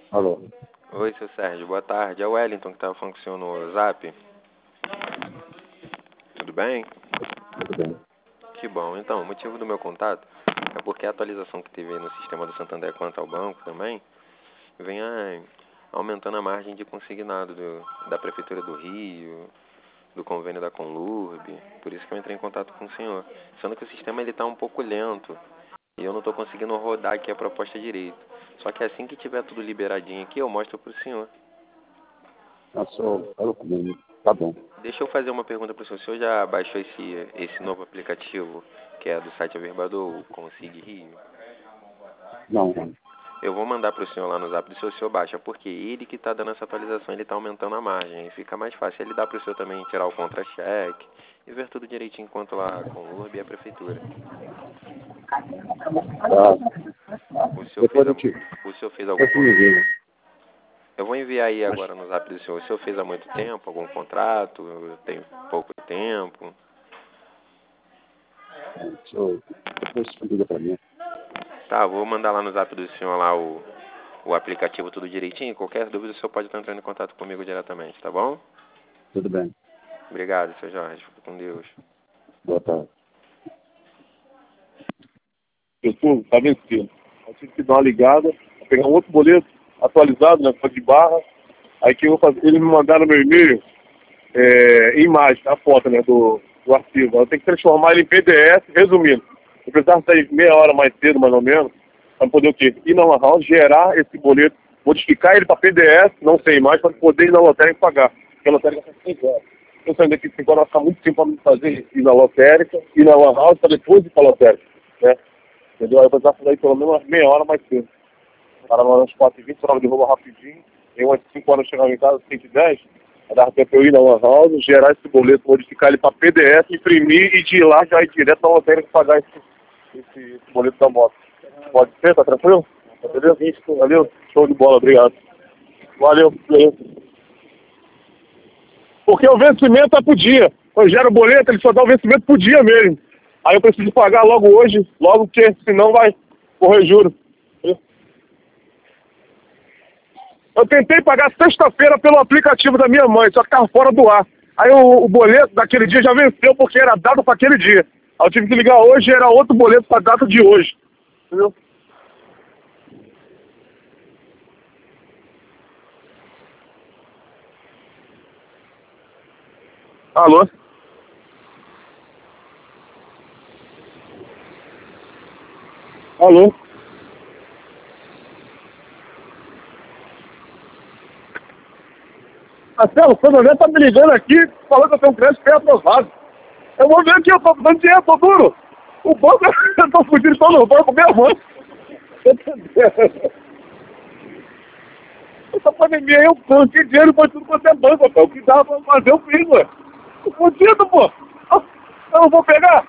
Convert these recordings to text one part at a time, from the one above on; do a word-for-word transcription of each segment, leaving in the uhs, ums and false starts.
Alô. Oi, seu Sérgio, boa tarde. É o Wellington que estava falando com o senhor no Zap. Tudo bem? Tudo bem. Que bom. Então, o motivo do meu contato é porque a atualização que teve no sistema do Santander quanto ao banco também vem a- aumentando a margem de consignado do, da Prefeitura do Rio, do convênio da Conlurb. Por isso que eu entrei em contato com o senhor. Sendo que o sistema ele está um pouco lento e eu não estou conseguindo rodar aqui a proposta direito. Só que assim que tiver tudo liberadinho aqui, eu mostro para o senhor. Eu sou, falo comigo. Tá bom. Deixa eu fazer uma pergunta para o senhor. O senhor já baixou esse, esse novo aplicativo que é do site Averbador, o Consig Rio? Não, não. Eu vou mandar para o senhor lá no Zap do senhor, o senhor baixa, porque ele que está dando essa atualização, ele está aumentando a margem, e fica mais fácil. Ele dá para o senhor também tirar o contra-cheque e ver tudo direitinho enquanto lá com o Urb e a Prefeitura. Tá. O senhor fez, Depois a, eu te... o senhor fez algum... Depois tu me liga. Eu vou enviar aí agora no Zap do senhor. O senhor fez há muito tempo algum contrato? Tem pouco tempo? Eu... Depois tu liga pra mim. Tá, vou mandar lá no Zap do senhor lá o, o aplicativo tudo direitinho. Qualquer dúvida o senhor pode estar entrando em contato comigo diretamente, tá bom? Tudo bem. Obrigado, seu Jorge. Fica com Deus. Boa tarde. Eu tô, tá vencendo. Eu tive que dar uma ligada, pegar um outro boleto atualizado, né, de barra. Aí que eu vou fazer, eles me mandaram no meu e-mail é, imagem, a foto, né, do, do arquivo. Eu tenho que transformar ele em P D F, resumindo. Eu precisava sair meia hora mais cedo, mais ou menos, para poder o quê? Ir na Lan House, gerar esse boleto, modificar ele para P D F, não sem imagem, para poder ir na lotérica e pagar. Porque a lotérica está cinco horas. Eu saindo daqui cinco horas, vai ficar muito tempo para me fazer ir na lotérica, ir na Lan House, para depois ir para a lotérica, né? Entendeu? Aí eu precisava sair pelo menos umas meia hora mais cedo. Para umas quatro e vinte, tirava de roupa rapidinho. Em umas cinco horas eu chegava em casa, cinco e dez. Aí dava tempo eu ir na Lan House, gerar esse boleto, modificar ele para P D F, imprimir e de ir lá já ir direto na lotérica pagar esse, esse, esse boleto da moto. Pode ser? Tá tranquilo? Entendeu? Valeu? Show de bola, obrigado. Valeu. Valeu. Porque o vencimento é por dia. Quando gera o boleto, ele só dá o vencimento por dia mesmo. Aí eu preciso pagar logo hoje, logo que senão vai correr juro. Eu tentei pagar sexta-feira pelo aplicativo da minha mãe, só que estava fora do ar. Aí o, o boleto daquele dia já venceu porque era dado para aquele dia. Aí eu tive que ligar hoje e era outro boleto para a data de hoje. Entendeu? Alô? Alô? Marcelo, o Santander tá me ligando aqui, falando que eu tenho um crédito pré-aprovado. Eu vou ver aqui, eu tô dando dinheiro, tô duro. O banco, eu tô fugindo só no banco mesmo. Essa pandemia aí, eu banquei dinheiro pra tudo quanto é banco, pô. O que dá pra fazer, eu fiz, ué. Tô fudido, pô. Eu não vou pegar.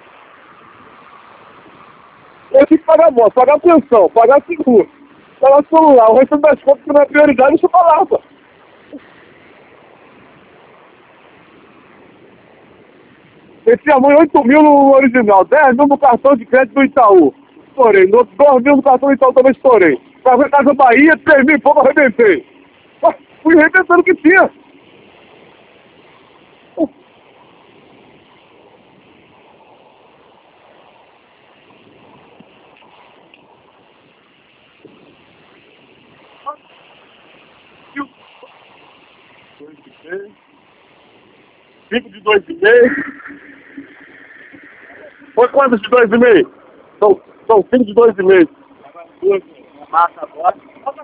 Eu tenho que pagar moto, pagar pensão, pagar seguro, pagar celular, o resto das contas que não é prioridade, deixa eu falar, pô. Meti a mãe oito mil no original, dez mil no cartão de crédito do Itaú. Estourei. No outro dois mil no cartão do Itaú também estourei. Pra ver Casa Bahia, três mil e pouco arrebentei. Ué, fui arrebentando o que tinha. Cinco de dois e meio. Foi quantos de dois e meio? São, são cinco de dois e meio. Massa agora.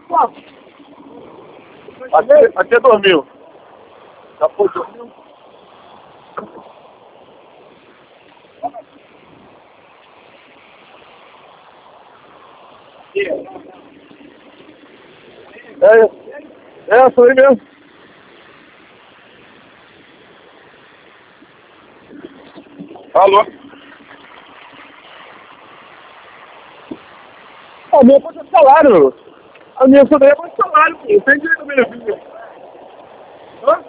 Aqui, aqui é dois mil. Já foi dois mil. É, é, sou aí mesmo. Alô? A minha conta de salário. A minha conta é conta de salário, pô. Não tem direito a minha vida. Hã?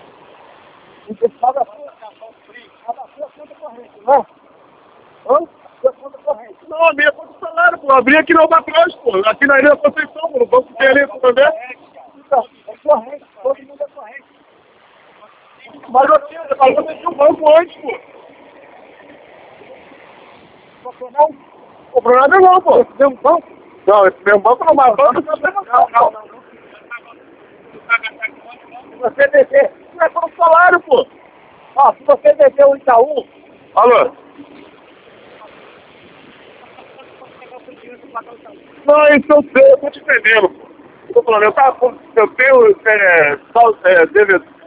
Você paga a sua conta corrente, né? Hã? Não, a minha é contra o salário, pô. Abri aqui no Albatroz, pô. Aqui na Ilha da Conceição, pô. No banco que ali, também. É correto, todo mundo é correto. Mas você, mas você tinha um banco antes, pô. Não comprou nada não, pô. Esse mesmo banco? Não, esse mesmo banco não, mas banco não tem não. Não, não. Se você descer, não é só o salário, pô. Ó, se você descer o Itaú... Alô? Não, isso eu sei, eu tô te entendendo, pô. Eu tô falando, eu, tava, eu tenho é, só, é, D V D.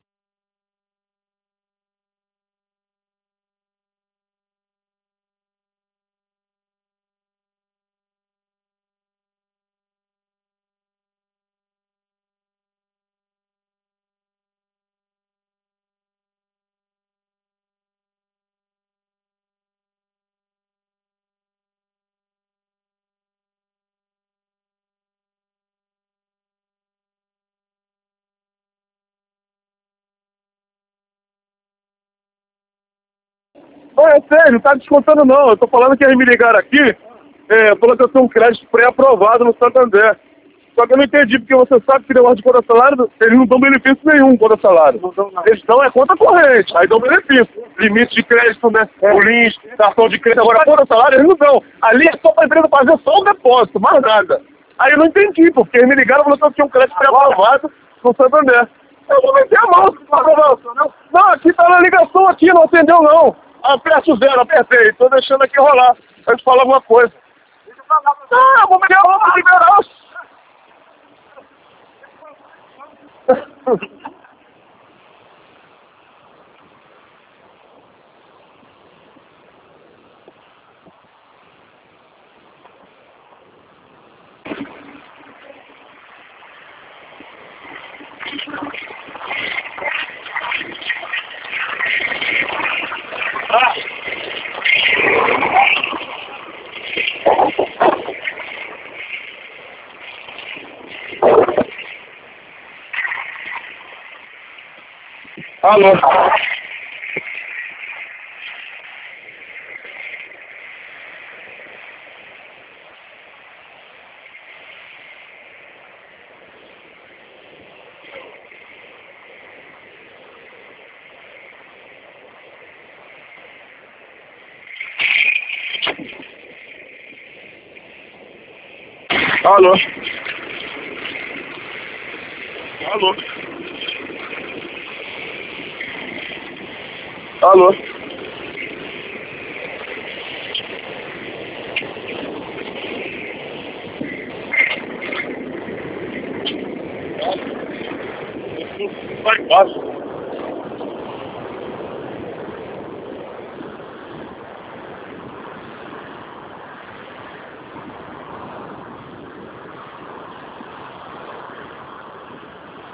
Não, é sério, não tá descontando não. Eu tô falando que eles me ligaram aqui, é, falando que eu tenho um crédito pré-aprovado no Santander. Só que eu não entendi, porque você sabe que negócio de conta salário, eles não dão benefício nenhum conta salário. Eles dão é conta corrente, aí dão benefício. Limite de crédito, né? É. O lins, cartão de crédito. Agora, conta salário, eles não dão. Ali é só pra empresa fazer só o depósito, mais nada. Aí eu não entendi, porque eles me ligaram falando que eu tinha um crédito pré-aprovado no Santander. Eu vou meter a mão, não. Não, aqui tá na ligação aqui, não atendeu não. Aperta o zero, apertei, tô deixando aqui rolar. Eu te falar alguma coisa. Não, eu vou meter a mão pra liberar. Alô? Alô? Alô? Alô? Vai embaixo.